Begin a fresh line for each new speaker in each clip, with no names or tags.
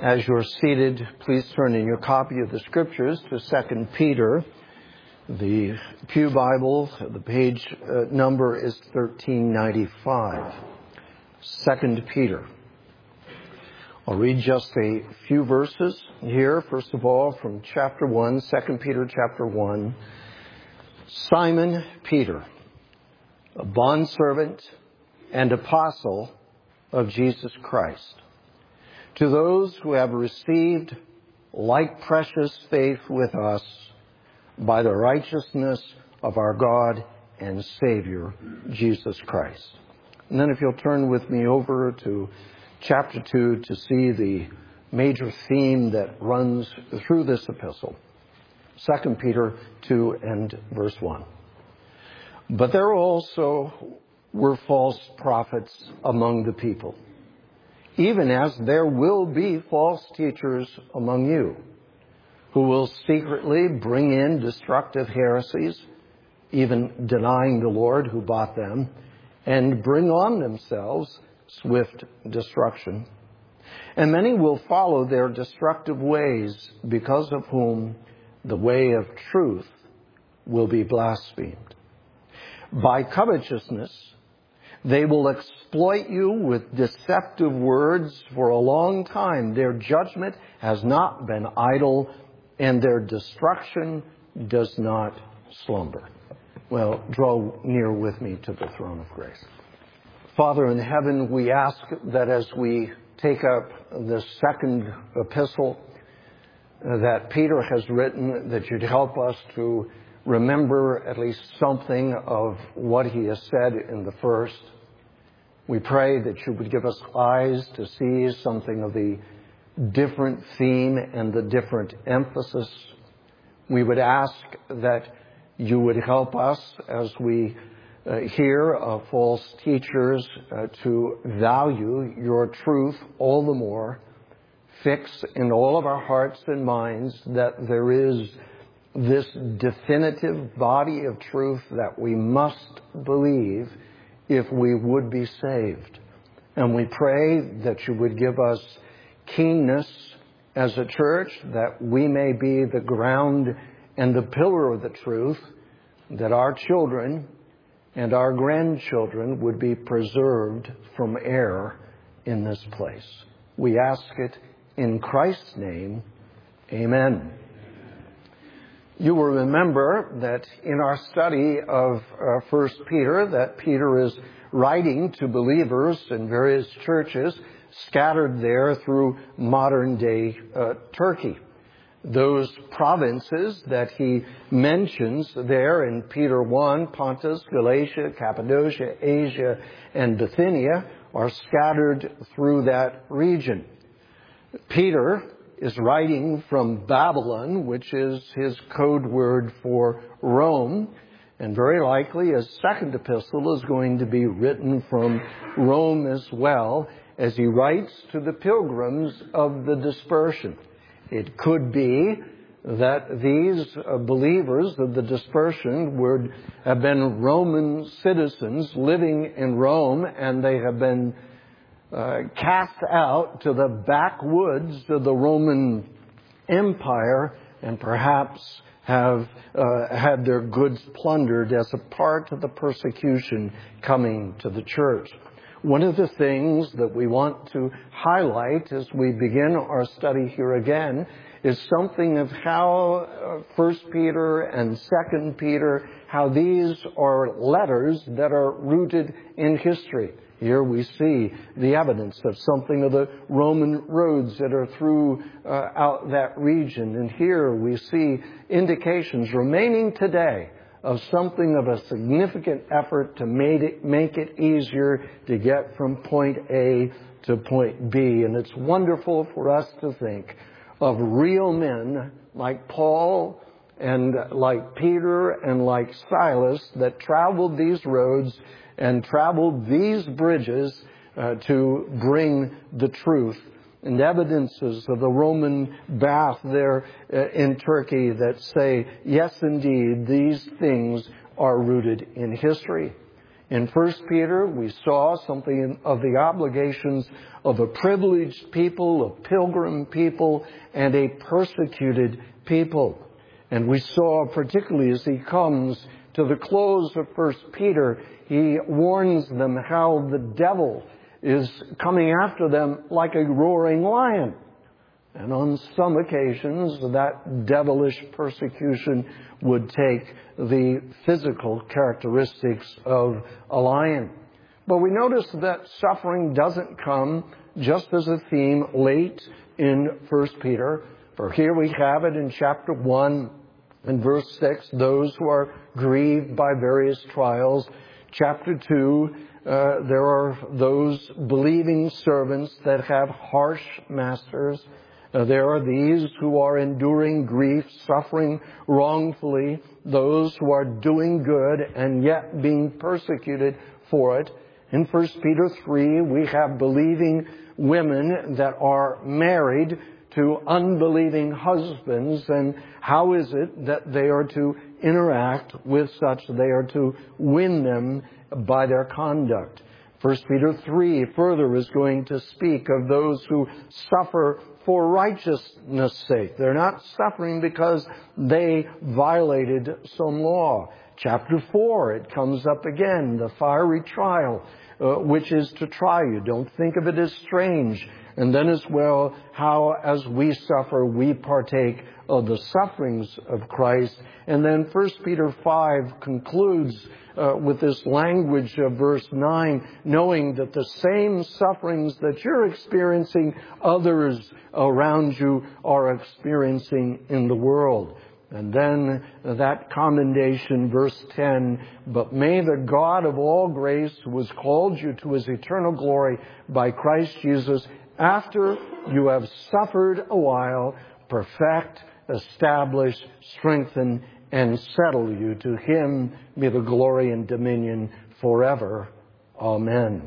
As you're seated, please turn in your copy of the Scriptures to 2 Peter. The Pew Bible, the page number is 1395. 2 Peter. I'll read just a few verses here. First of all, from chapter 1, 2 Peter chapter 1. Simon Peter, a bondservant and apostle of Jesus Christ, to those who have received like precious faith with us by the righteousness of our God and Savior, Jesus Christ. And then if you'll turn with me over to chapter 2 to see the major theme that runs through this epistle. 2 Peter 2 and verse 1. But there also were false prophets among the people, even as there will be false teachers among you, who will secretly bring in destructive heresies, even denying the Lord who bought them, and bring on themselves swift destruction. And many will follow their destructive ways, because of whom the way of truth will be blasphemed. By covetousness, they will exploit you with deceptive words for a long time. Their judgment has not been idle, and their destruction does not slumber. Well, draw near with me to the throne of grace. Father in heaven, we ask that as we take up the second epistle that Peter has written, that you'd help us to remember at least something of what he has said in the first. We pray that you would give us eyes to see something of the different theme and the different emphasis. We would ask that you would help us as we hear of false teachers to value your truth all the more. Fix in all of our hearts and minds that there is this definitive body of truth that we must believe if we would be saved. And we pray that you would give us keenness as a church, that we may be the ground and the pillar of the truth, that our children and our grandchildren would be preserved from error in this place. We ask it in Christ's name. Amen. You will remember that in our study of 1 Peter, that Peter is writing to believers in various churches scattered there through modern-day Turkey. Those provinces that he mentions there in Peter 1, Pontus, Galatia, Cappadocia, Asia, and Bithynia, are scattered through that region. Peter is writing from Babylon, which is his code word for Rome, and very likely his second epistle is going to be written from Rome as well, as he writes to the pilgrims of the dispersion. It could be that these believers of the dispersion would have been Roman citizens living in Rome, and they have been cast out to the backwoods of the Roman Empire, and perhaps have had their goods plundered as a part of the persecution coming to the church. One of the things that we want to highlight as we begin our study here again is something of how 1 Peter and 2 Peter, how these are letters that are rooted in history. Here we see the evidence of something of the Roman roads that are throughout that region. And here we see indications remaining today of something of a significant effort to make it easier to get from point A to point B. And it's wonderful for us to think of real men like Paul and like Peter and like Silas that traveled these roads and traveled these bridges to bring the truth. And evidences of the Roman bath there in Turkey that say, yes, indeed, these things are rooted in history. In 1 Peter, we saw something of the obligations of a privileged people, a pilgrim people, and a persecuted people. And we saw, particularly as he comes to the close of 1 Peter, he warns them how the devil is coming after them like a roaring lion. And on some occasions, that devilish persecution would take the physical characteristics of a lion. But we notice that suffering doesn't come just as a theme late in 1 Peter. For here we have it in chapter 1 and verse 6, those who are grieved by various trials. Chapter 2, there are those believing servants that have harsh masters. There are these who are enduring grief, suffering wrongfully, those who are doing good and yet being persecuted for it. In 1 Peter 3, we have believing women that are married to unbelieving husbands, and how is it that they are to interact with such? They are to win them by their conduct. 1 Peter 3 further is going to speak of those who suffer for righteousness' sake. They're not suffering because they violated some law. Chapter 4, it comes up again, the fiery trial, which is to try you. Don't think of it as strange. And then as well, how as we suffer, we partake of the sufferings of Christ. And then 1 Peter 5 concludes with this language of verse 9, knowing that the same sufferings that you're experiencing, others around you are experiencing in the world. And then that commendation, verse 10, but may the God of all grace, who has called you to his eternal glory by Christ Jesus, after you have suffered a while, perfect, establish, strengthen, and settle you. To him be the glory and dominion forever. Amen.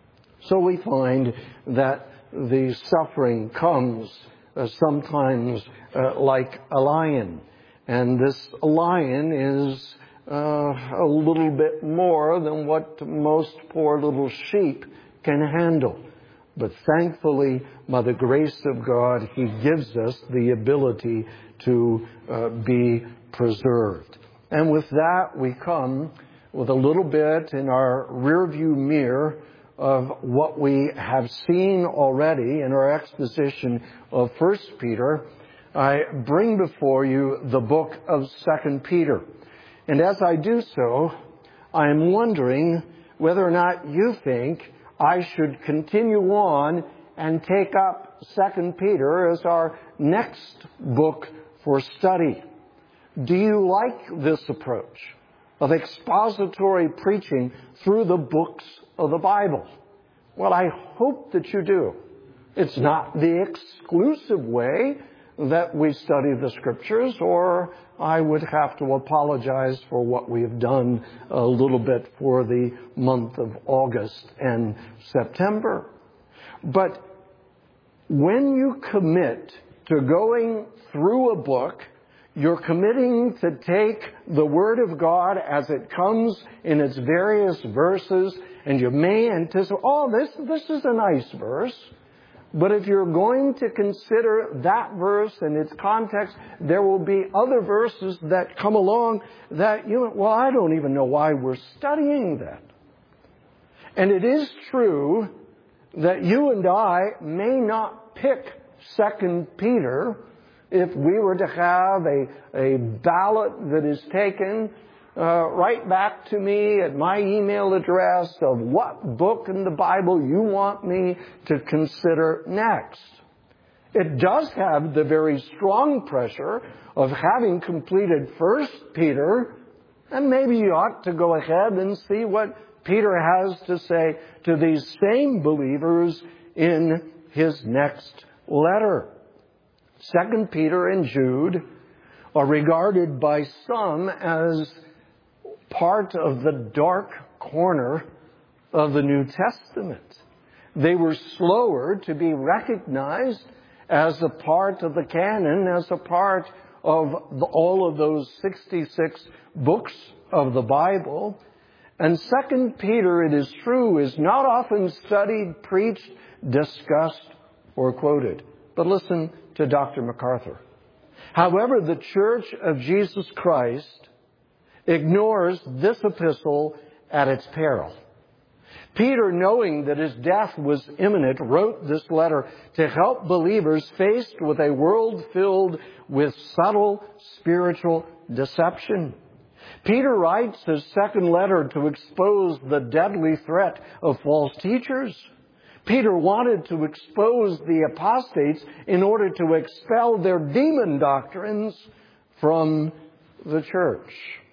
So we find that the suffering comes sometimes like a lion. And this lion is a little bit more than what most poor little sheep can handle. But thankfully, by the grace of God, he gives us the ability to be preserved. And with that, we come with a little bit in our rearview mirror of what we have seen already in our exposition of 1 Peter. I bring before you the book of 2 Peter. And as I do so, I am wondering whether or not you think I should continue on and take up 2 Peter as our next book for study. Do you like this approach of expository preaching through the books of the Bible? Well, I hope that you do. It's not the exclusive way that we study the Scriptures, or I would have to apologize for what we have done a little bit for the month of August and September. But when you commit to going through a book, you're committing to take the Word of God as it comes in its various verses, and you may anticipate, this is a nice verse. But if you're going to consider that verse in its context, there will be other verses that come along that I don't even know why we're studying that. And it is true that you and I may not pick 2 Peter if we were to have a ballot that is taken right back to me at my email address of what book in the Bible you want me to consider next. It does have the very strong pressure of having completed 1 Peter, and maybe you ought to go ahead and see what Peter has to say to these same believers in his next letter. 2 Peter and Jude are regarded by some as part of the dark corner of the New Testament. They were slower to be recognized as a part of the canon, as a part of all of those 66 books of the Bible. And 2 Peter, it is true, is not often studied, preached, discussed, or quoted. But listen to Dr. MacArthur. However, the Church of Jesus Christ ignores this epistle at its peril. Peter, knowing that his death was imminent, wrote this letter to help believers faced with a world filled with subtle spiritual deception. Peter writes his second letter to expose the deadly threat of false teachers. Peter wanted to expose the apostates in order to expel their demon doctrines from the church.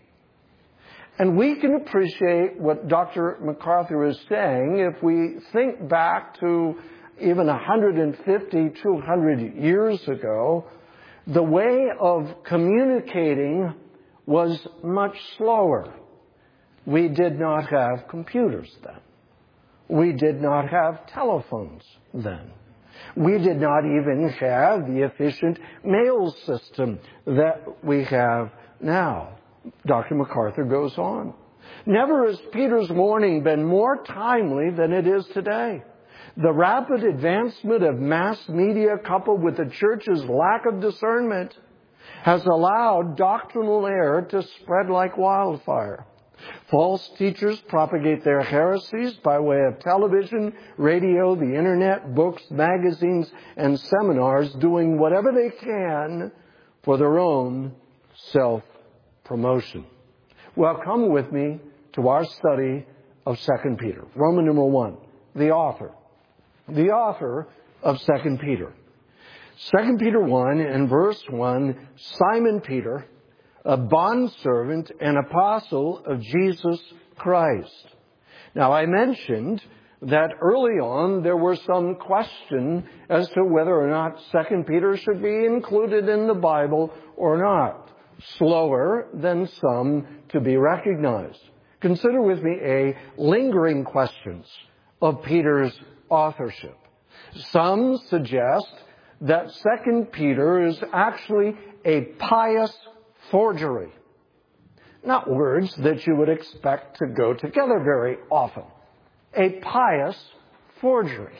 And we can appreciate what Dr. MacArthur is saying if we think back to even 150, 200 years ago. The way of communicating was much slower. We did not have computers then. We did not have telephones then. We did not even have the efficient mail system that we have now. Dr. MacArthur goes on. Never has Peter's warning been more timely than it is today. The rapid advancement of mass media coupled with the church's lack of discernment has allowed doctrinal error to spread like wildfire. False teachers propagate their heresies by way of television, radio, the internet, books, magazines, and seminars, doing whatever they can for their own self-promotion. Well, come with me to our study of 2 Peter. Roman numeral 1, the author. The author of 2 Peter. 2 Peter 1 and verse 1, Simon Peter, a bondservant and apostle of Jesus Christ. Now, I mentioned that early on there were some question as to whether or not 2 Peter should be included in the Bible or not. Slower than some to be recognized. Consider with me a lingering questions of Peter's authorship. Some suggest that 2 Peter is actually a pious forgery. Not words that you would expect to go together very often. A pious forgery.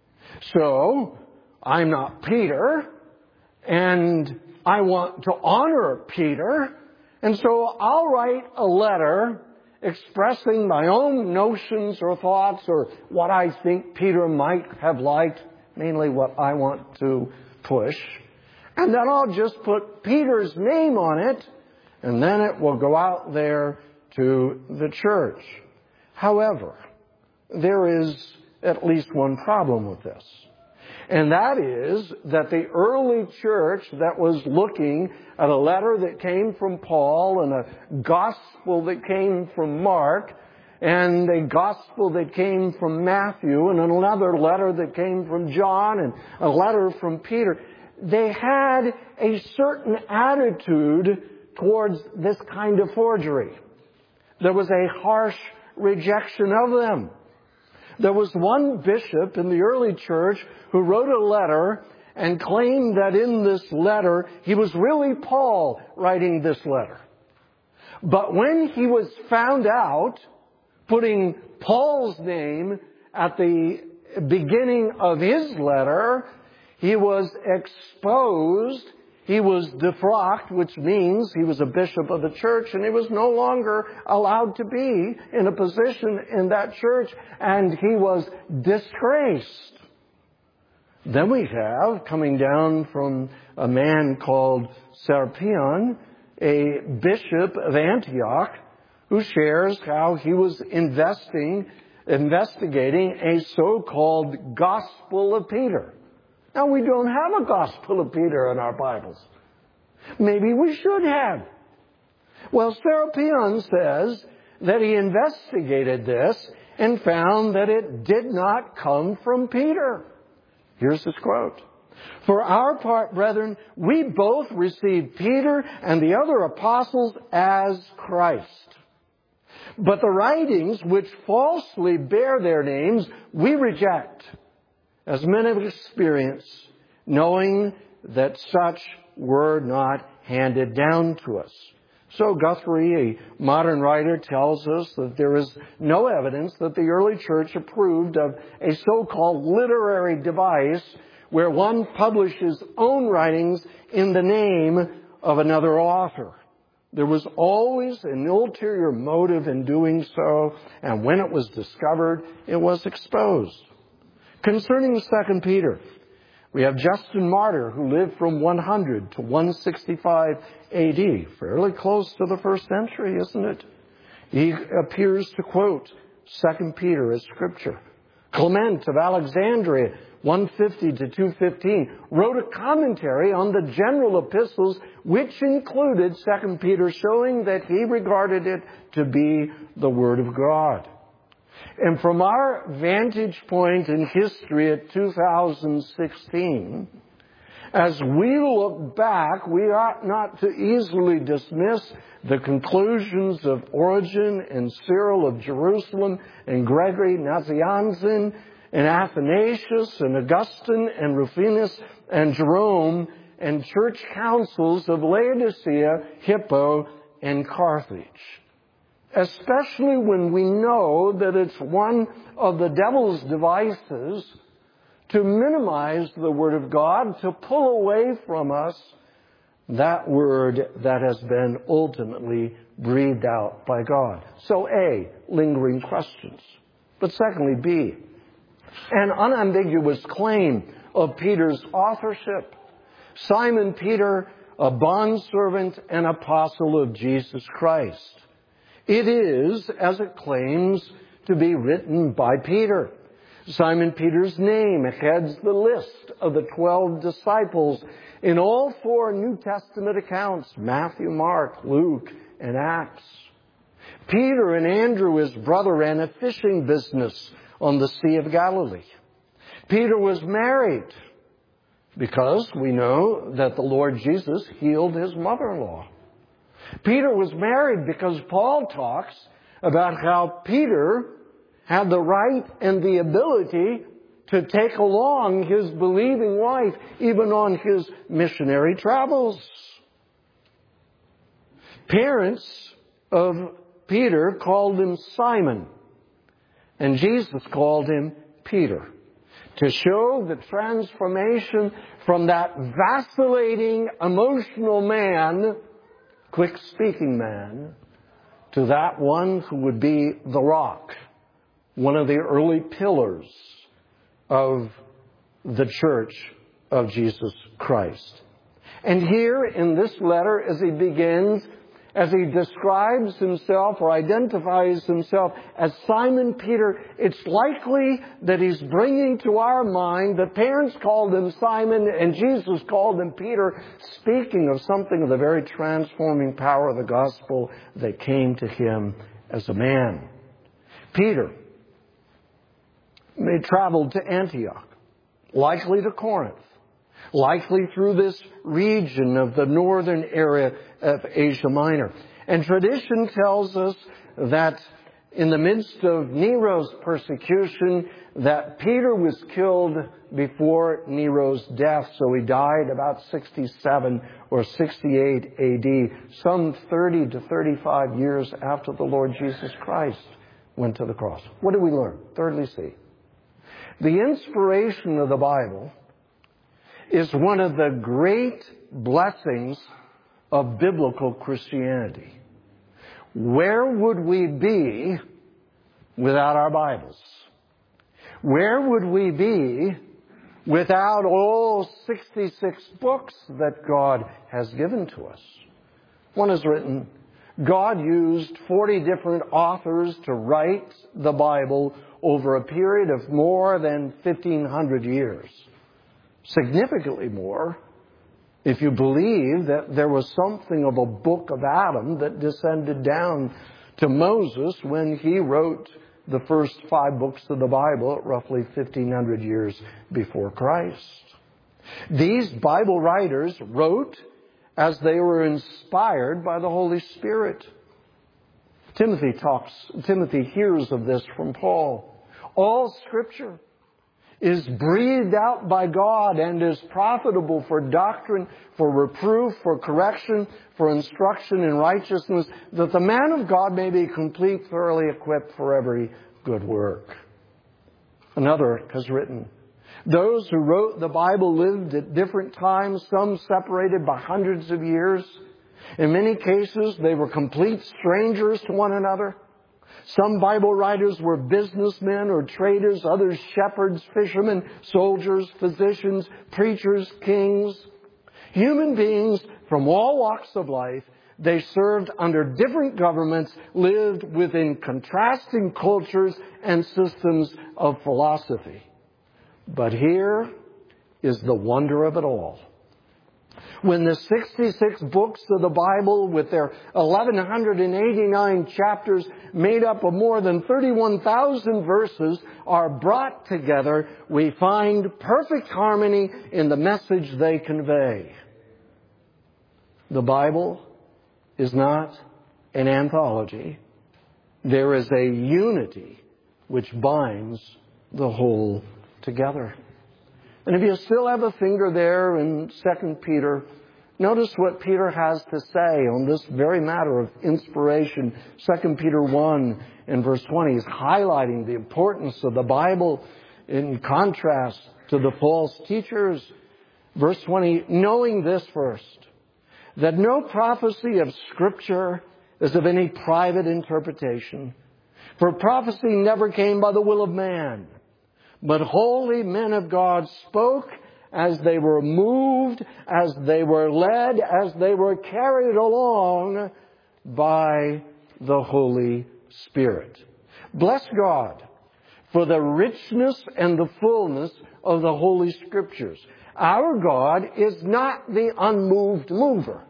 So, I'm not Peter, and I want to honor Peter, and so I'll write a letter expressing my own notions or thoughts or what I think Peter might have liked, mainly what I want to push. And then I'll just put Peter's name on it, and then it will go out there to the church. However, there is at least one problem with this. And that is that the early church that was looking at a letter that came from Paul and a gospel that came from Mark and a gospel that came from Matthew and another letter that came from John and a letter from Peter, they had a certain attitude towards this kind of forgery. There was a harsh rejection of them. There was one bishop in the early church who wrote a letter and claimed that in this letter he was really Paul writing this letter. But when he was found out putting Paul's name at the beginning of his letter, he was exposed. He was defrocked, which means he was a bishop of the church, and he was no longer allowed to be in a position in that church, and he was disgraced. Then we have, coming down from a man called Serapion, a bishop of Antioch, who shares how he was investigating a so-called Gospel of Peter. Now, we don't have a Gospel of Peter in our Bibles. Maybe we should have. Well, Serapion says that he investigated this and found that it did not come from Peter. Here's his quote. For our part, brethren, we both received Peter and the other apostles as Christ. But the writings which falsely bear their names, we reject as men of experience, knowing that such were not handed down to us. So Guthrie, a modern writer, tells us that there is no evidence that the early church approved of a so-called literary device where one publishes own writings in the name of another author. There was always an ulterior motive in doing so, and when it was discovered, it was exposed. Concerning 2 Peter, we have Justin Martyr, who lived from 100 to 165 A.D., fairly close to the first century, isn't it? He appears to quote 2 Peter as Scripture. Clement of Alexandria, 150 to 215, wrote a commentary on the general epistles, which included 2 Peter, showing that he regarded it to be the Word of God. And from our vantage point in history at 2016, as we look back, we ought not to easily dismiss the conclusions of Origen and Cyril of Jerusalem and Gregory Nazianzen and Athanasius and Augustine and Rufinus and Jerome and church councils of Laodicea, Hippo, and Carthage. Especially when we know that it's one of the devil's devices to minimize the Word of God, to pull away from us that Word that has been ultimately breathed out by God. So A, lingering questions. But secondly, B, an unambiguous claim of Peter's authorship. Simon Peter, a bondservant and apostle of Jesus Christ. It is, as it claims, to be written by Peter. Simon Peter's name heads the list of the 12 disciples in all 4 New Testament accounts, Matthew, Mark, Luke, and Acts. Peter and Andrew, his brother, ran a fishing business on the Sea of Galilee. Peter was married because we know that the Lord Jesus healed his mother-in-law. Peter was married because Paul talks about how Peter had the right and the ability to take along his believing wife even on his missionary travels. Parents of Peter called him Simon, and Jesus called him Peter, to show the transformation from that vacillating, emotional man, quick-speaking man, to that one who would be the rock, one of the early pillars of the church of Jesus Christ. And here in this letter, as he begins, as he describes himself or identifies himself as Simon Peter, it's likely that he's bringing to our mind that parents called him Simon and Jesus called him Peter, speaking of something of the very transforming power of the gospel that came to him as a man. Peter traveled to Antioch, likely to Corinth, likely through this region of the northern area of Asia Minor. And tradition tells us that in the midst of Nero's persecution, that Peter was killed before Nero's death. So he died about 67 or 68 AD, some 30 to 35 years after the Lord Jesus Christ went to the cross. What do we learn? Thirdly, C. The inspiration of the Bible is one of the great blessings of biblical Christianity. Where would we be without our Bibles? Where would we be without all 66 books that God has given to us? One is written, God used 40 different authors to write the Bible over a period of more than 1,500 years. Significantly more, if you believe that there was something of a book of Adam that descended down to Moses when he wrote the first 5 books of the Bible at roughly 1,500 years before Christ. These Bible writers wrote as they were inspired by the Holy Spirit. Timothy hears of this from Paul. All Scripture is breathed out by God and is profitable for doctrine, for reproof, for correction, for instruction in righteousness, that the man of God may be complete, thoroughly equipped for every good work. Another has written, those who wrote the Bible lived at different times, some separated by hundreds of years. In many cases, they were complete strangers to one another. Some Bible writers were businessmen or traders, others shepherds, fishermen, soldiers, physicians, preachers, kings. Human beings from all walks of life. They served under different governments, lived within contrasting cultures and systems of philosophy. But here is the wonder of it all. When the 66 books of the Bible with their 1,189 chapters made up of more than 31,000 verses are brought together, we find perfect harmony in the message they convey. The Bible is not an anthology. There is a unity which binds the whole together. And if you still have a finger there in 2 Peter, notice what Peter has to say on this very matter of inspiration. 2 Peter 1 and verse 20 is highlighting the importance of the Bible in contrast to the false teachers. Verse 20, knowing this first, that no prophecy of Scripture is of any private interpretation. For prophecy never came by the will of man, but holy men of God spoke as they were moved, as they were led, as they were carried along by the Holy Spirit. Bless God for the richness and the fullness of the Holy Scriptures. Our God is not the unmoved mover.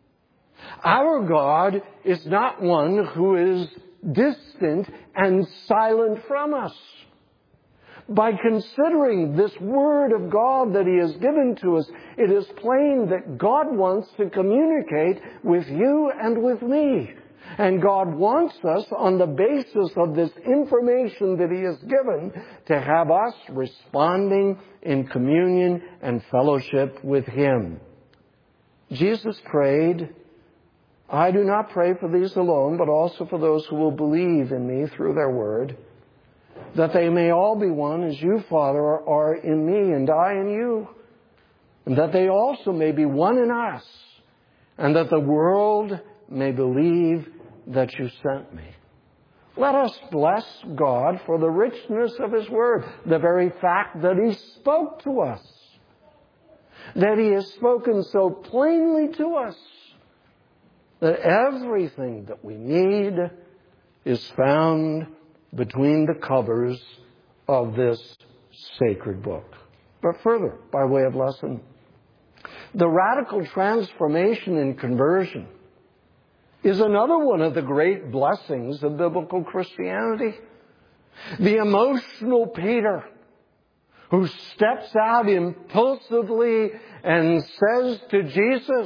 Our God is not one who is distant and silent from us. By considering this Word of God that He has given to us, it is plain that God wants to communicate with you and with me. And God wants us, on the basis of this information that He has given, to have us responding in communion and fellowship with Him. Jesus prayed, I do not pray for these alone, but also for those who will believe in me through their word, that they may all be one as you, Father, are in me and I in you, and that they also may be one in us, and that the world may believe that you sent me. Let us bless God for the richness of His word, the very fact that He spoke to us, that He has spoken so plainly to us, that everything that we need is found between the covers of this sacred book. But further, by way of lesson, the radical transformation in conversion is another one of the great blessings of biblical Christianity. The emotional Peter, who steps out impulsively and says to Jesus,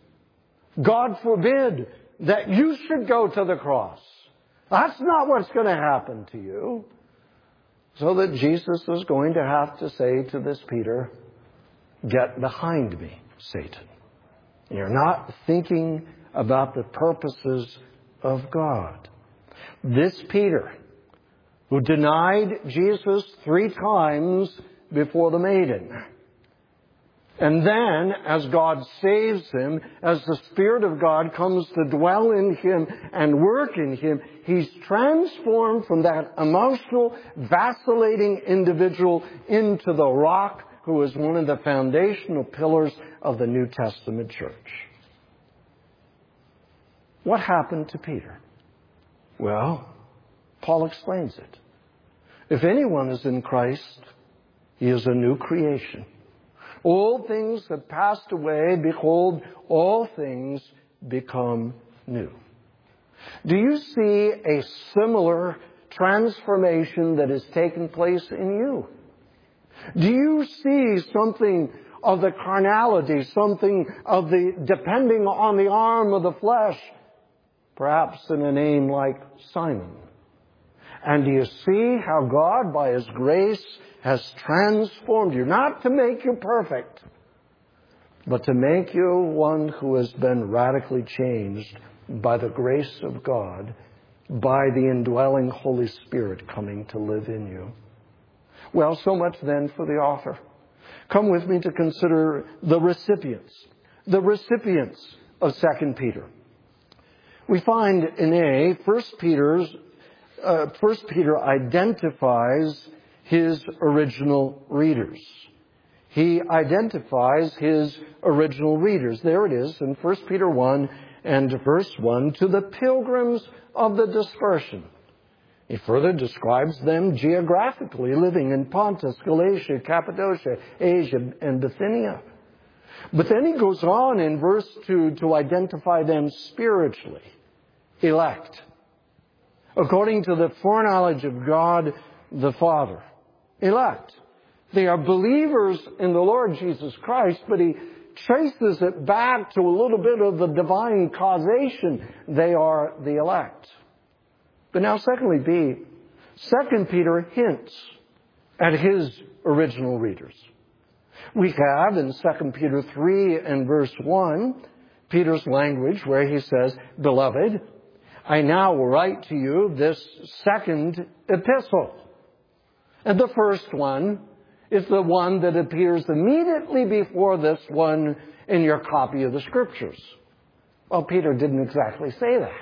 God forbid that you should go to the cross. That's not what's going to happen to you. So that Jesus is going to have to say to this Peter, get behind me, Satan. You're not thinking about the purposes of God. This Peter, who denied Jesus 3 times before the maiden, and then, as God saves him, as the Spirit of God comes to dwell in him and work in him, he's transformed from that emotional, vacillating individual into the rock who is one of the foundational pillars of the New Testament church. What happened to Peter? Well, Paul explains it. If anyone is in Christ, he is a new creation. All things have passed away. Behold, all things become new. Do you see a similar transformation that has taken place in you? Do you see something of the carnality, something of the depending on the arm of the flesh, perhaps in a name like Simon? And do you see how God, by His grace, has transformed you, not to make you perfect, but to make you one who has been radically changed by the grace of God, by the indwelling Holy Spirit coming to live in you. Well, so much then for the author. Come with me to consider the recipients of 2 Peter. We find in A, 1 Peter identifies his original readers. He identifies his original readers. There it is in 1 Peter 1 and verse 1, to the pilgrims of the dispersion. He further describes them geographically, living in Pontus, Galatia, Cappadocia, Asia, and Bithynia. But then he goes on in verse 2 to identify them spiritually. Elect. According to the foreknowledge of God the Father. Elect. They are believers in the Lord Jesus Christ, but he traces it back to a little bit of the divine causation. They are the elect. But now secondly, B, 2 Peter hints at his original readers. We have in 2 Peter 3 and verse 1, Peter's language where he says, Beloved, I now write to you this second epistle. And the first one is the one that appears immediately before this one in your copy of the Scriptures. Well, Peter didn't exactly say that.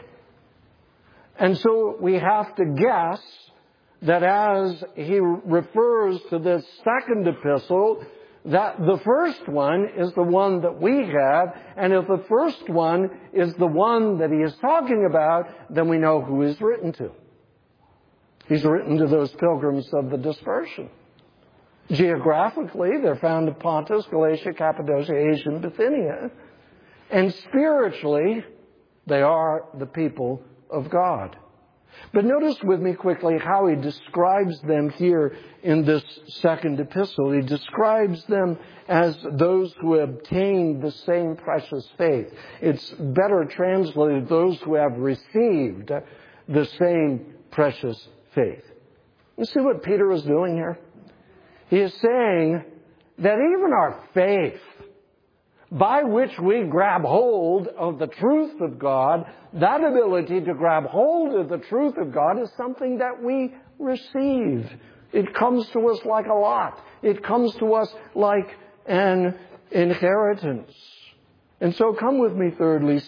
And so we have to guess that as he refers to this second epistle, that the first one is the one that we have, and if the first one is the one that he is talking about, then we know who he's written to. He's written to those pilgrims of the dispersion. Geographically, they're found in Pontus, Galatia, Cappadocia, Asia, and Bithynia. And spiritually, they are the people of God. But notice with me quickly how he describes them here in this second epistle. He describes them as those who obtained the same precious faith. It's better translated, those who have received the same precious faith. You see what Peter is doing here? He is saying that even our faith, by which we grab hold of the truth of God, that ability to grab hold of the truth of God is something that we receive. It comes to us like a lot. It comes to us like an inheritance. And so come with me, thirdly,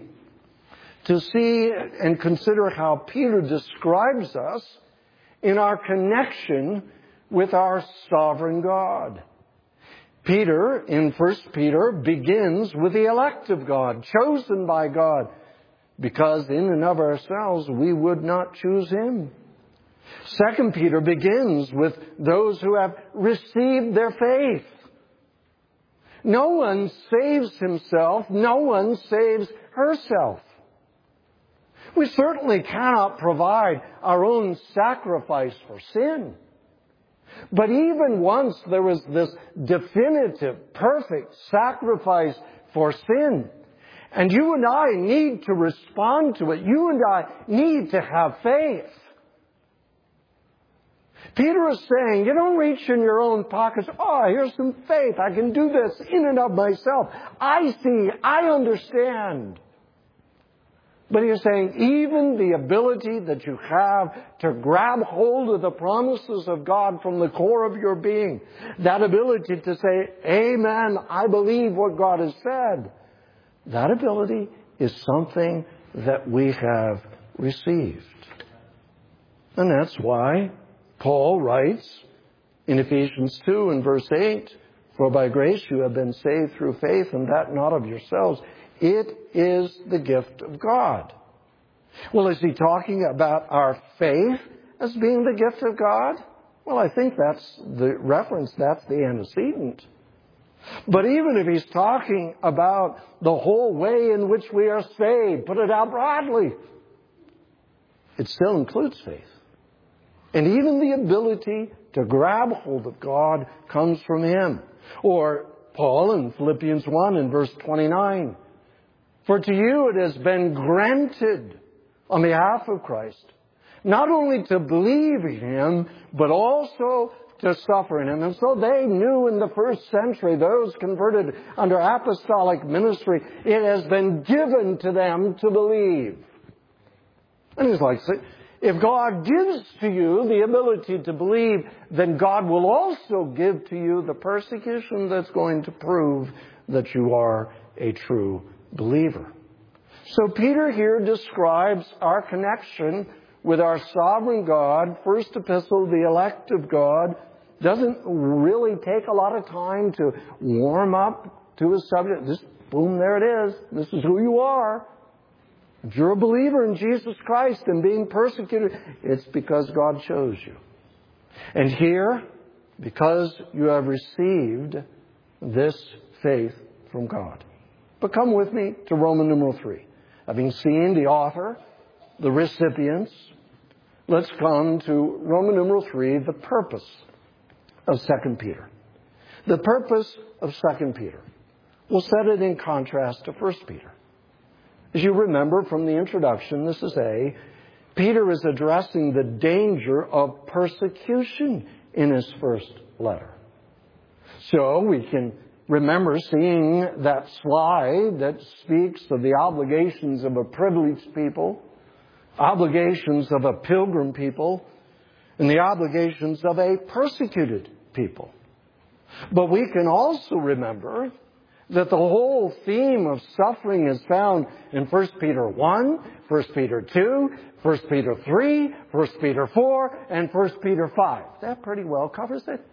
to see and consider how Peter describes us in our connection with our sovereign God. Peter, in 1 Peter, begins with the elect of God, chosen by God, because in and of ourselves we would not choose him. 2 Peter begins with those who have received their faith. No one saves himself. No one saves herself. We certainly cannot provide our own sacrifice for sin. But even once there was this definitive, perfect sacrifice for sin, and you and I need to respond to it. You and I need to have faith. Peter is saying, you don't reach in your own pockets, here's some faith. I can do this in and of myself. I see, I understand. But he's saying even the ability that you have to grab hold of the promises of God from the core of your being, that ability to say, Amen, I believe what God has said, that ability is something that we have received. And that's why Paul writes in Ephesians 2 and verse 8, For by grace you have been saved through faith, and that not of yourselves. It is the gift of God. Well, is he talking about our faith as being the gift of God? Well, I think that's the reference, that's the antecedent. But even if he's talking about the whole way in which we are saved, put it out broadly, it still includes faith. And even the ability to grab hold of God comes from him. Or Paul in Philippians 1 and verse 29, For to you it has been granted on behalf of Christ, not only to believe in him, but also to suffer in Him. And so they knew in the first century, those converted under apostolic ministry, it has been given to them to believe. And He's like, if God gives to you the ability to believe, then God will also give to you the persecution that's going to prove that you are a true believer. So Peter here describes our connection with our sovereign God. First epistle, the elect of God, doesn't really take a lot of time to warm up to a subject. Just boom, there it is. This is who you are. If you're a believer in Jesus Christ and being persecuted, it's because God chose you. And here, because you have received this faith from God. But come with me to Roman numeral 3. Having seen the author, the recipients, let's come to Roman numeral 3, the purpose of 2 Peter. The purpose of 2 Peter. We'll set it in contrast to 1 Peter. As you remember from the introduction, this is Peter is addressing the danger of persecution in his first letter. So we can remember seeing that slide that speaks of the obligations of a privileged people, obligations of a pilgrim people, and the obligations of a persecuted people. But we can also remember that the whole theme of suffering is found in 1 Peter 1, 1 Peter 2, 1 Peter 3, 1 Peter 4, and 1 Peter 5. That pretty well covers it.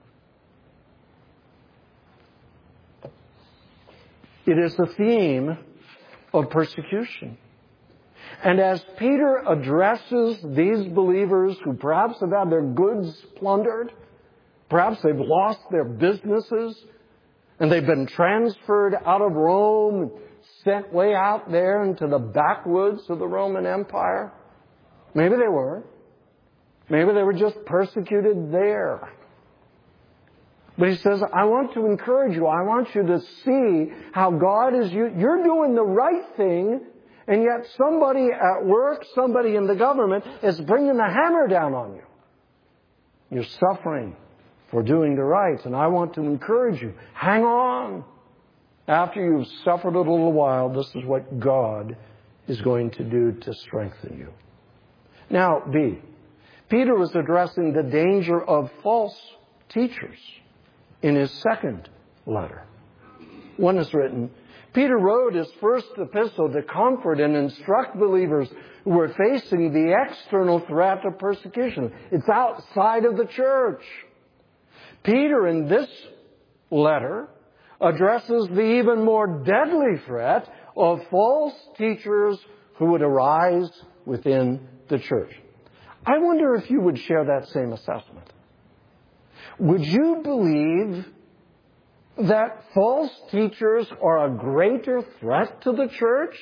It is the theme of persecution. And as Peter addresses these believers who perhaps have had their goods plundered, perhaps they've lost their businesses, and they've been transferred out of Rome, sent way out there into the backwoods of the Roman Empire. Maybe they were. Maybe they were just persecuted there. But he says, I want to encourage you. I want you to see how God is you. You're doing the right thing, and yet somebody at work, somebody in the government is bringing the hammer down on you. You're suffering for doing the right. And I want to encourage you. Hang on. After you've suffered a little while, this is what God is going to do to strengthen you. Now, B. Peter was addressing the danger of false teachers in his second letter. One is written, Peter wrote his first epistle to comfort and instruct believers who were facing the external threat of persecution. It's outside of the church. Peter, in this letter, addresses the even more deadly threat of false teachers who would arise within the church. I wonder if you would share that same assessment. Would you believe that false teachers are a greater threat to the church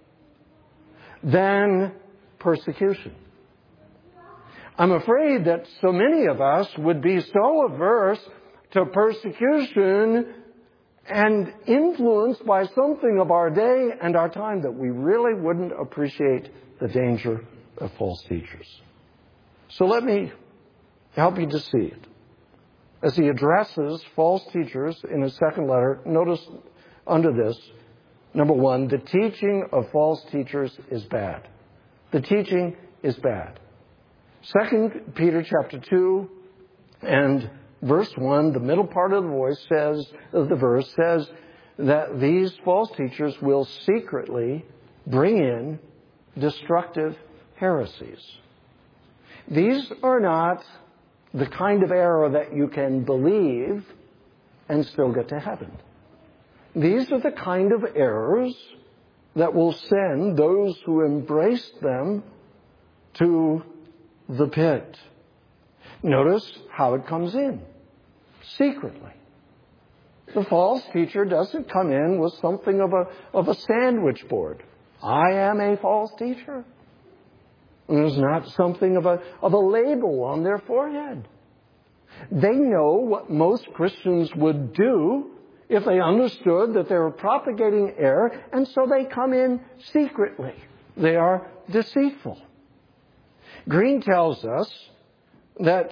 than persecution? I'm afraid that so many of us would be so averse to persecution and influenced by something of our day and our time that we really wouldn't appreciate the danger of false teachers. So let me help you to see it. As he addresses false teachers in his second letter, notice under this, number one, the teaching of false teachers is bad. The teaching is bad. 2 Peter chapter 2 and verse 1, the middle part of the verse says that these false teachers will secretly bring in destructive heresies. These are not the kind of error that you can believe and still get to heaven. These are the kind of errors that will send those who embrace them to the pit. Notice how it comes in. Secretly. The false teacher doesn't come in with something of a sandwich board. I am a false teacher. There's not something of a label on their forehead. They know what most Christians would do if they understood that they were propagating error, and so they come in secretly. They are deceitful. Green tells us that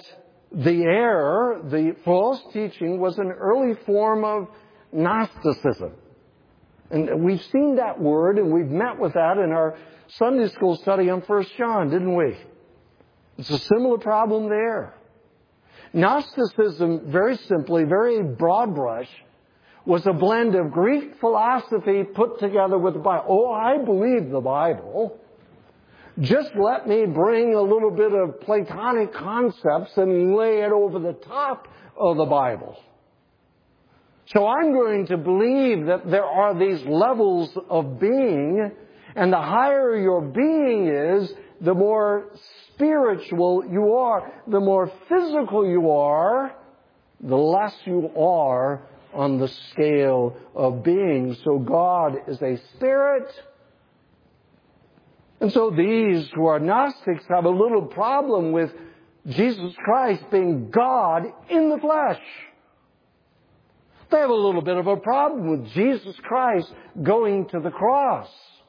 the error, the false teaching, was an early form of Gnosticism. And we've seen that word, and we've met with that in our Sunday school study on 1 John, didn't we? It's a similar problem there. Gnosticism, very simply, very broad brush, was a blend of Greek philosophy put together with the Bible. Oh, I believe the Bible. Just let me bring a little bit of Platonic concepts and lay it over the top of the Bible. So I'm going to believe that there are these levels of being, and the higher your being is, the more spiritual you are. The more physical you are, the less you are on the scale of being. So God is a spirit. And so these who are Gnostics have a little problem with Jesus Christ being God in the flesh. They have a little bit of a problem with Jesus Christ going to the cross.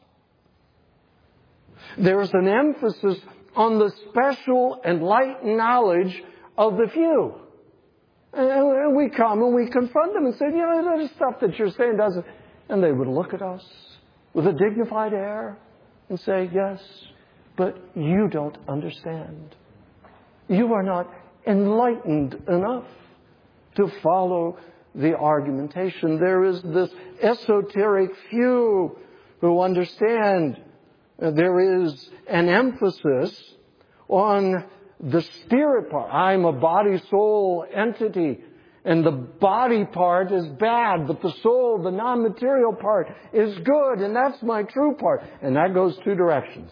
There is an emphasis on the special enlightened knowledge of the few. And we come and we confront them and say, you know, there's stuff that you're saying doesn't. And they would look at us with a dignified air and say, yes, but you don't understand. You are not enlightened enough to follow the argumentation. There is this esoteric few who understand. There is an emphasis on the spirit part. I'm a body, soul entity, and the body part is bad, but the soul, the non-material part, is good, and that's my true part. And that goes two directions.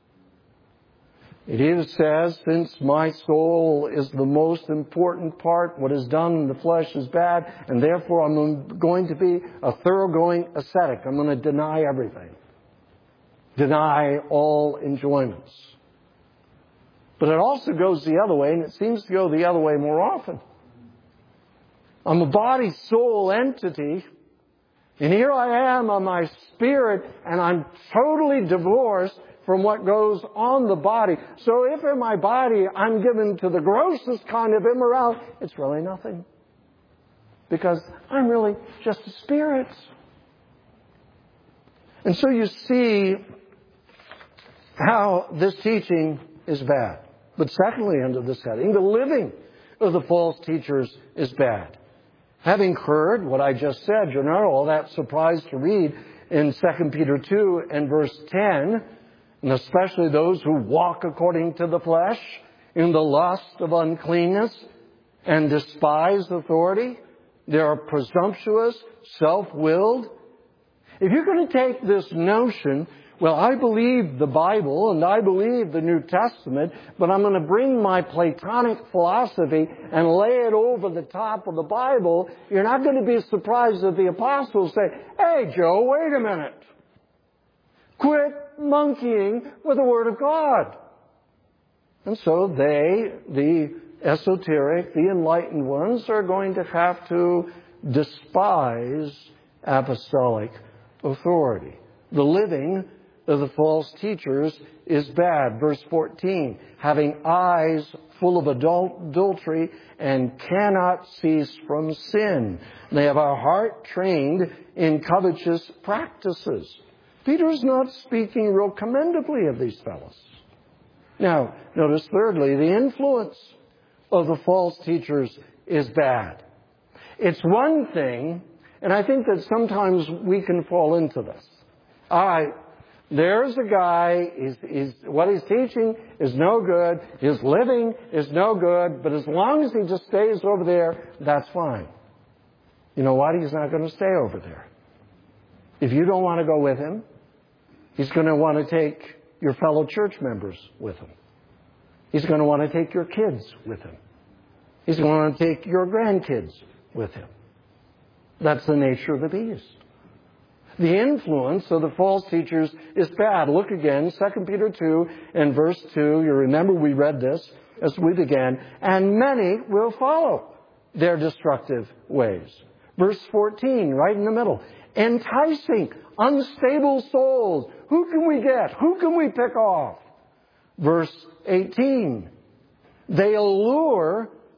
It either says, since my soul is the most important part, what is done in the flesh is bad, and therefore I'm going to be a thoroughgoing ascetic. I'm going to deny everything. Deny all enjoyments. But it also goes the other way, and it seems to go the other way more often. I'm a body, soul entity, and here I am on my spirit, and I'm totally divorced from what goes on the body. So if in my body I'm given to the grossest kind of immorality, it's really nothing. Because I'm really just a spirit. And so you see how this teaching is bad. But secondly, under this heading, the living of the false teachers is bad. Having heard what I just said, you're not all that surprised to read in 2 Peter 2 and verse 10, and especially those who walk according to the flesh in the lust of uncleanness and despise authority. They are presumptuous, self-willed. If you're going to take this notion, well, I believe the Bible and I believe the New Testament, but I'm going to bring my Platonic philosophy and lay it over the top of the Bible, you're not going to be surprised that the apostles say, hey, Joe, wait a minute. Quit monkeying with the Word of God. And so they, the esoteric, the enlightened ones, are going to have to despise apostolic authority. The living of the false teachers is bad. Verse 14, having eyes full of adultery and cannot cease from sin. They have a heart trained in covetous practices. Peter is not speaking real commendably of these fellows. Now, notice thirdly, the influence of the false teachers is bad. It's one thing, and I think that sometimes we can fall into this. All right, there's a guy, what he's teaching is no good, his living is no good, but as long as he just stays over there, that's fine. You know what? He's not going to stay over there. If you don't want to go with him, he's going to want to take your fellow church members with him. He's going to want to take your kids with him. He's going to want to take your grandkids with him. That's the nature of the beast. The influence of the false teachers is bad. Look again, 2 Peter 2 and verse 2. You remember we read this as we began. And many will follow their destructive ways. Verse 14, right in the middle. Enticing unstable souls. Who can we get? Who can we pick off? Verse 18. They allure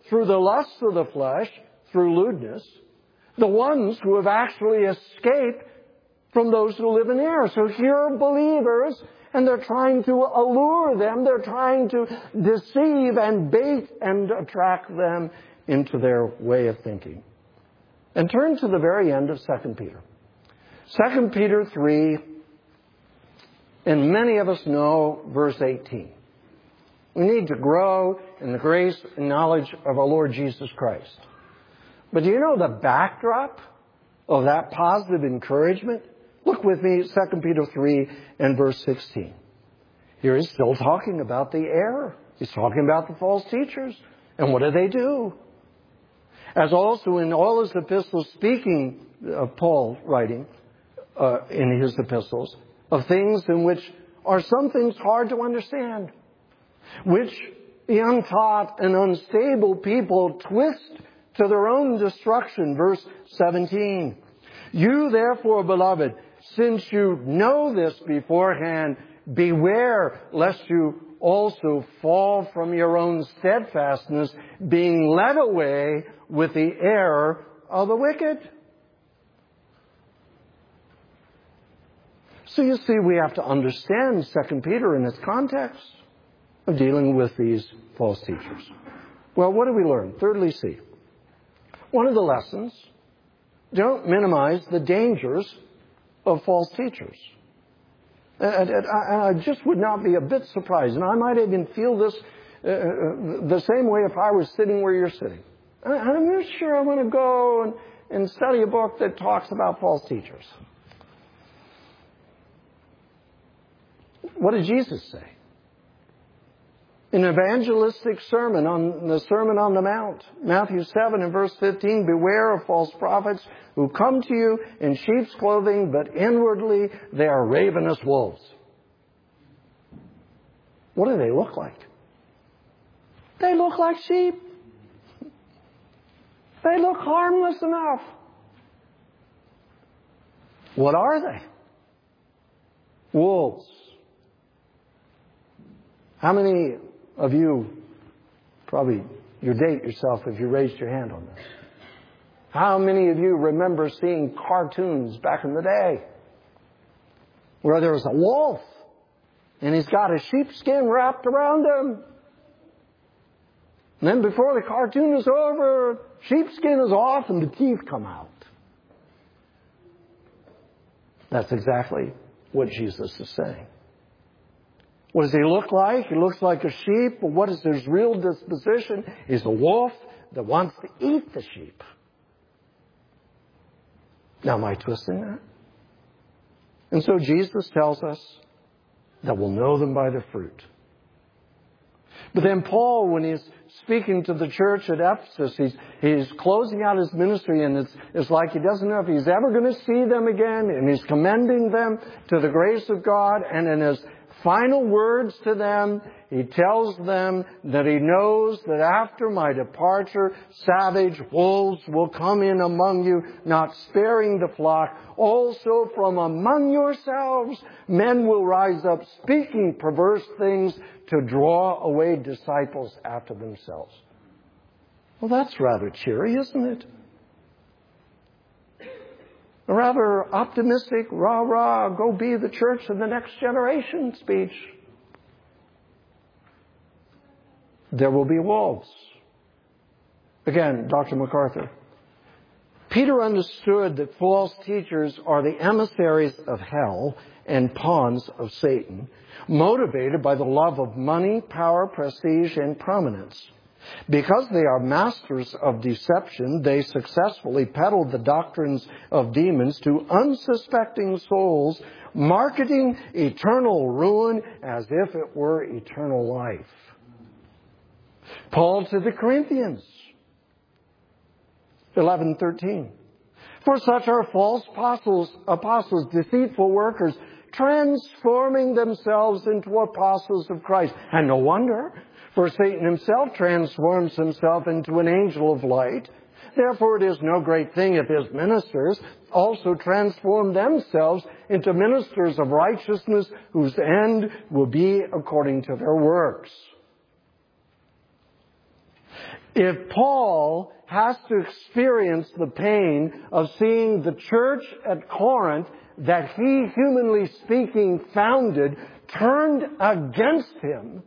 through the lusts of the flesh, through lewdness, the ones who have actually escaped from those who live in error. So here are believers, and they're trying to allure them. They're trying to deceive and bait and attract them into their way of thinking. And turn to the very end of 2 Peter. 2 Peter 3, and many of us know verse 18. We need to grow in the grace and knowledge of our Lord Jesus Christ. But do you know the backdrop of that positive encouragement? Look with me, 2 Peter 3 and verse 16. Here he's still talking about the error. He's talking about the false teachers. And what do? As also in all his epistles, speaking of Paul writing in his epistles, of things in which are some things hard to understand, which the untaught and unstable people twist to their own destruction. Verse 17. You therefore, beloved, since you know this beforehand, beware lest you also fall from your own steadfastness, being led away with the error of the wicked. So you see, we have to understand 2 Peter in its context of dealing with these false teachers. Well, what do we learn? Thirdly, see. One of the lessons, don't minimize the dangers of false teachers. I just would not be a bit surprised, and I might even feel this the same way if I was sitting where you're sitting. I'm not sure I want to go and study a book that talks about false teachers. What did Jesus say? An evangelistic sermon on the Sermon on the Mount, Matthew 7 and verse 15, beware of false prophets who come to you in sheep's clothing, but inwardly they are ravenous wolves. What do they look like? They look like sheep. They look harmless enough. What are they? Wolves. How many of you, probably you date yourself if you raised your hand on this. How many of you remember seeing cartoons back in the day where there was a wolf and he's got a sheepskin wrapped around him? And then before the cartoon is over, sheepskin is off and the teeth come out. That's exactly what Jesus is saying. What does he look like? He looks like a sheep, but what is his real disposition? He's a wolf that wants to eat the sheep. Now, am I twisting that? And so Jesus tells us that we'll know them by their fruit. But then Paul, when he's speaking to the church at Ephesus, he's closing out his ministry, and it's like he doesn't know if he's ever going to see them again, and he's commending them to the grace of God, and in his final words to them, he tells them that he knows that after my departure, savage wolves will come in among you, not sparing the flock. Also from among yourselves, men will rise up speaking perverse things to draw away disciples after themselves. Well, that's rather cheery, isn't it? A rather optimistic, rah-rah, go be the church of the next generation speech. There will be wolves. Again, Dr. MacArthur. Peter understood that false teachers are the emissaries of hell and pawns of Satan, motivated by the love of money, power, prestige, and prominence. Because they are masters of deception, they successfully peddle the doctrines of demons to unsuspecting souls, marketing eternal ruin as if it were eternal life. Paul to the Corinthians, 11:13. For such are false apostles, deceitful workers, transforming themselves into apostles of Christ. And no wonder, for Satan himself transforms himself into an angel of light. Therefore it is no great thing if his ministers also transform themselves into ministers of righteousness, whose end will be according to their works. If Paul has to experience the pain of seeing the church at Corinth that he, humanly speaking, founded, turned against him,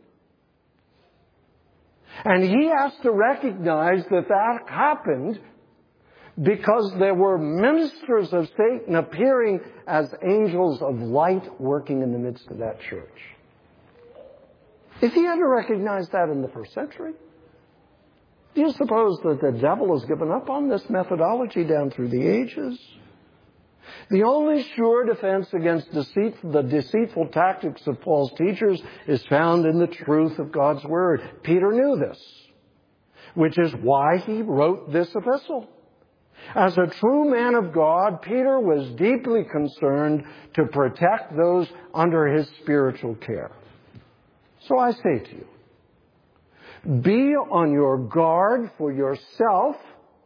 and he has to recognize that that happened because there were ministers of Satan appearing as angels of light working in the midst of that church. If he had to recognize that in the first century, do you suppose that the devil has given up on this methodology down through the ages? The only sure defense against the deceitful tactics of Paul's teachers is found in the truth of God's Word. Peter knew this, which is why he wrote this epistle. As a true man of God, Peter was deeply concerned to protect those under his spiritual care. So I say to you, be on your guard for yourself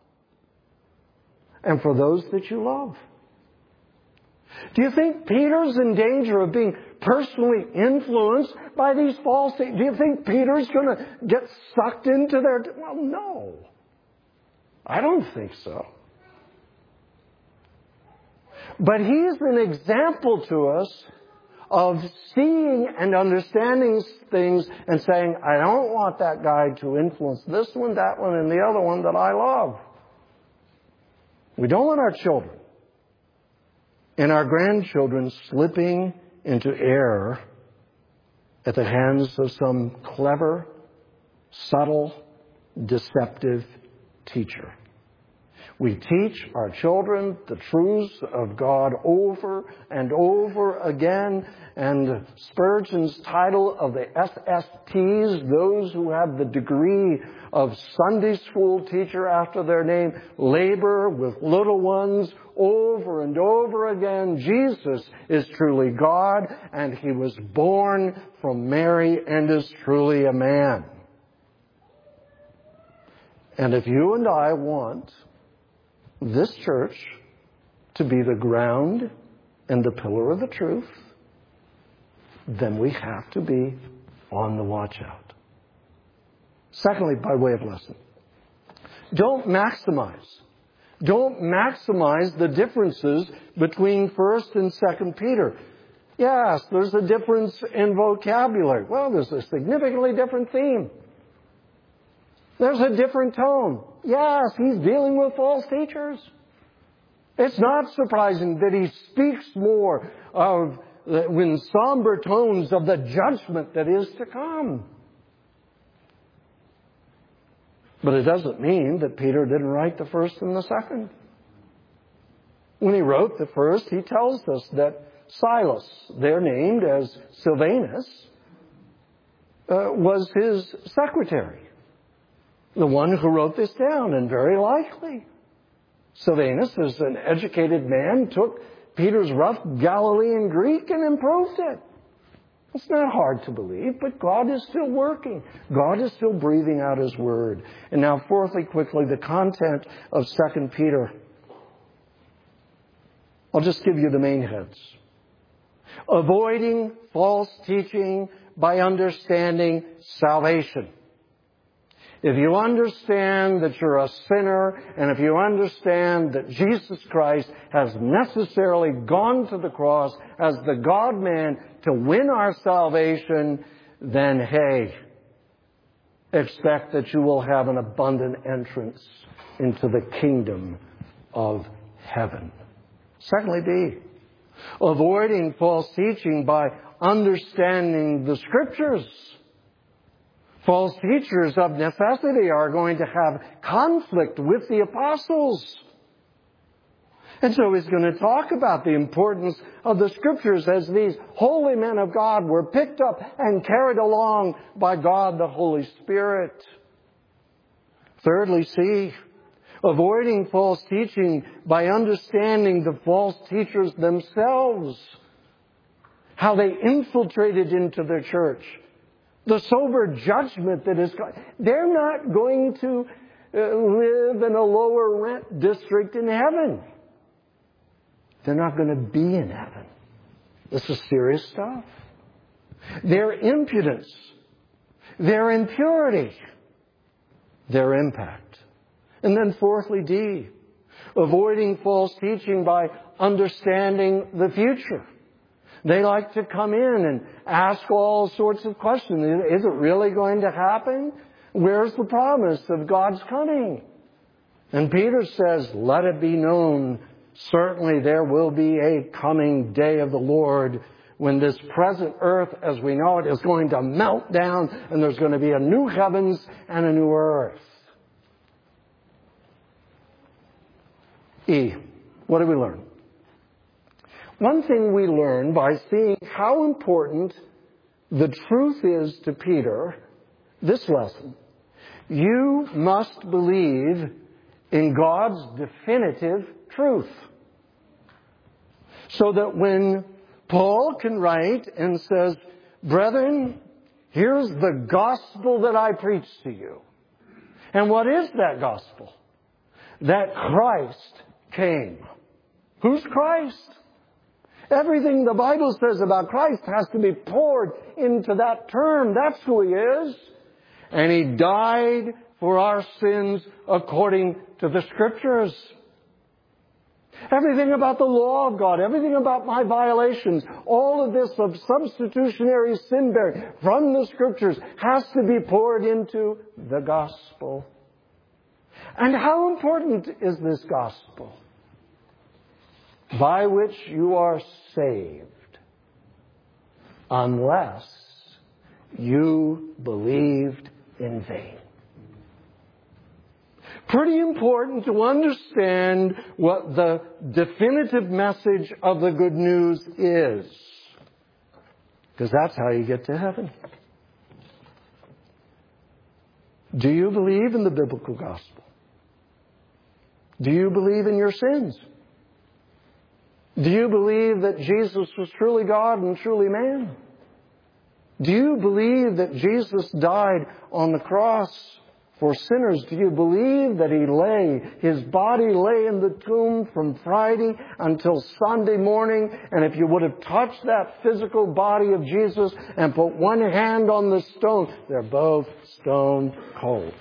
and for those that you love. Do you think Peter's in danger of being personally influenced by these false things? Do you think Peter's going to get sucked into their... Well, no. I don't think so. But he's an example to us of seeing and understanding things and saying, I don't want that guy to influence this one, that one, and the other one that I love. We don't want our children and our grandchildren slipping into error at the hands of some clever, subtle, deceptive teacher. We teach our children the truths of God over and over again. And Spurgeon's title of the SSTs, those who have the degree of Sunday school teacher after their name, labor with little ones over and over again. Jesus is truly God, and He was born from Mary and is truly a man. And if you and I want this church to be the ground and the pillar of the truth, then we have to be on the watch out. Secondly, by way of lesson, don't maximize the differences between 1st and 2nd Peter. Yes, there's a difference in vocabulary. Well, there's a significantly different theme. There's a different tone. Yes, he's dealing with false teachers. It's not surprising that he speaks more of, in somber tones, of the judgment that is to come. But it doesn't mean that Peter didn't write the 1st and the 2nd. When he wrote the 1st, he tells us that Silas, there named as Silvanus, was his secretary. The one who wrote this down, and very likely Silvanus, as an educated man, took Peter's rough Galilean Greek and improved it. It's not hard to believe, but God is still working. God is still breathing out His Word. And now, fourthly, quickly, the content of 2 Peter. I'll just give you the main heads. Avoiding false teaching by understanding salvation. If you understand that you're a sinner, and if you understand that Jesus Christ has necessarily gone to the cross as the God-man to win our salvation, then, hey, expect that you will have an abundant entrance into the kingdom of heaven. Secondly, B, avoiding false teaching by understanding the Scriptures. False teachers of necessity are going to have conflict with the apostles. And so he's going to talk about the importance of the Scriptures as these holy men of God were picked up and carried along by God the Holy Spirit. Thirdly, C, avoiding false teaching by understanding the false teachers themselves. How they infiltrated into the church. The sober judgment that is... They're not going to live in a lower rent district in heaven. They're not going to be in heaven. This is serious stuff. Their impudence, their impurity, their impact. And then fourthly, D, avoiding false teaching by understanding the future. They like to come in and ask all sorts of questions. Is it really going to happen? Where's the promise of God's coming? And Peter says, let it be known, certainly there will be a coming day of the Lord when this present earth as we know it is going to melt down and there's going to be a new heavens and a new earth. E, what do we learn? One thing we learn by seeing how important the truth is to Peter, this lesson, you must believe in God's definitive truth. So that when Paul can write and says, brethren, here's the gospel that I preach to you. And what is that gospel? That Christ came. Who's Christ? Everything the Bible says about Christ has to be poured into that term. That's who He is. And He died for our sins according to the Scriptures. Everything about the law of God, everything about my violations, all of this of substitutionary sin bearing from the Scriptures has to be poured into the gospel. And how important is this gospel? By which you are saved, unless you believed in vain. Pretty important to understand what the definitive message of the good news is. Because that's how you get to heaven. Do you believe in the biblical gospel? Do you believe in your sins? Do you believe that Jesus was truly God and truly man? Do you believe that Jesus died on the cross for sinners? Do you believe that His body lay in the tomb from Friday until Sunday morning? And if you would have touched that physical body of Jesus and put one hand on the stone, they're both stone cold.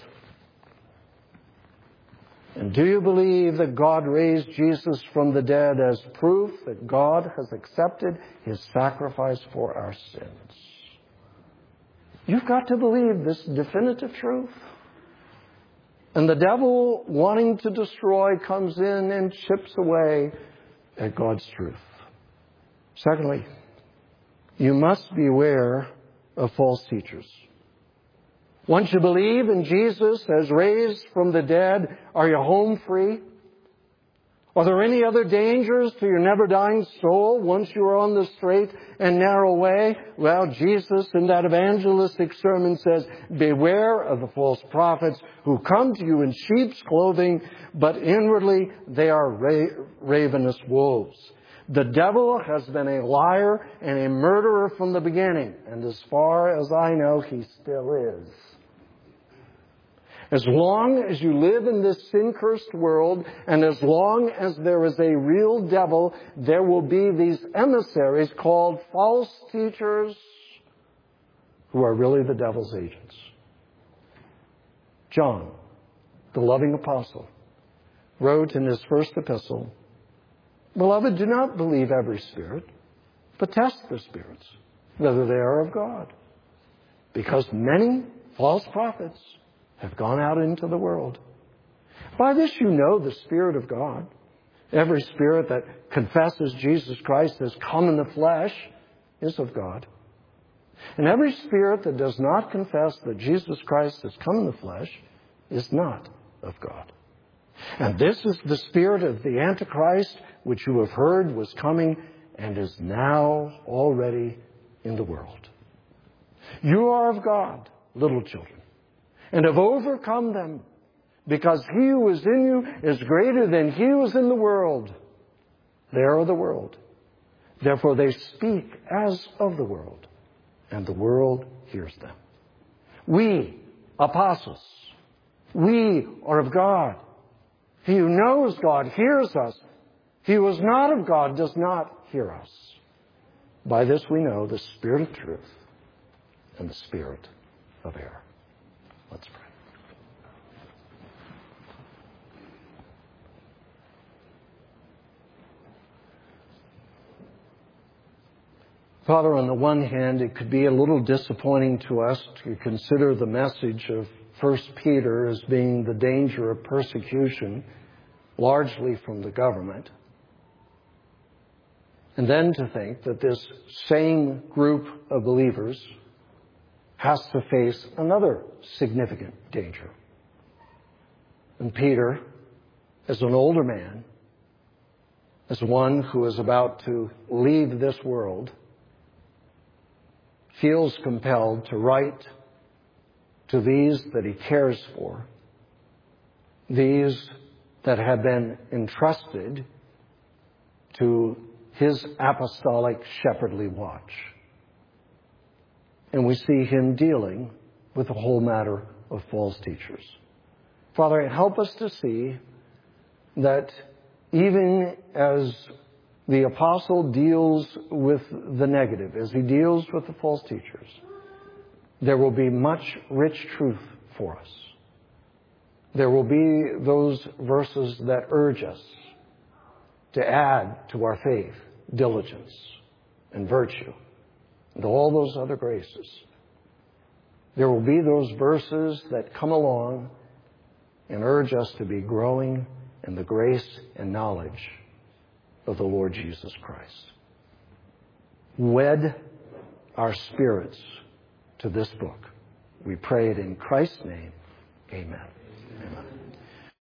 And do you believe that God raised Jesus from the dead as proof that God has accepted His sacrifice for our sins? You've got to believe this definitive truth. And the devil, wanting to destroy, comes in and chips away at God's truth. Secondly, you must beware of false teachers. Once you believe in Jesus as raised from the dead, are you home free? Are there any other dangers to your never-dying soul once you are on the straight and narrow way? Well, Jesus in that evangelistic sermon says, beware of the false prophets who come to you in sheep's clothing, but inwardly they are ravenous wolves. The devil has been a liar and a murderer from the beginning, and as far as I know, he still is. As long as you live in this sin-cursed world, and as long as there is a real devil, there will be these emissaries called false teachers who are really the devil's agents. John, the loving apostle, wrote in his first epistle, Beloved, do not believe every spirit, but test the spirits, whether they are of God. Because many false prophets have gone out into the world. By this you know the Spirit of God. Every spirit that confesses Jesus Christ has come in the flesh is of God. And every spirit that does not confess that Jesus Christ has come in the flesh is not of God. And this is the spirit of the Antichrist, which you have heard was coming and is now already in the world. You are of God, little children, and have overcome them, because he who is in you is greater than he who is in the world. They are of the world. Therefore they speak as of the world, and the world hears them. We, apostles, we are of God. He who knows God hears us. He who is not of God does not hear us. By this we know the spirit of truth and the spirit of error. Let's pray. Father, on the one hand, it could be a little disappointing to us to consider the message of 1 Peter as being the danger of persecution, largely from the government. And then to think that this same group of believers has to face another significant danger. And Peter, as an older man, as one who is about to leave this world, feels compelled to write to these that he cares for, these that have been entrusted to his apostolic shepherdly watch. And we see him dealing with the whole matter of false teachers. Father, help us to see that even as the apostle deals with the negative, as he deals with the false teachers, there will be much rich truth for us. There will be those verses that urge us to add to our faith diligence and virtue and all those other graces. There will be those verses that come along and urge us to be growing in the grace and knowledge of the Lord Jesus Christ. Wed our spirits to this book. We pray it in Christ's name. Amen. Amen.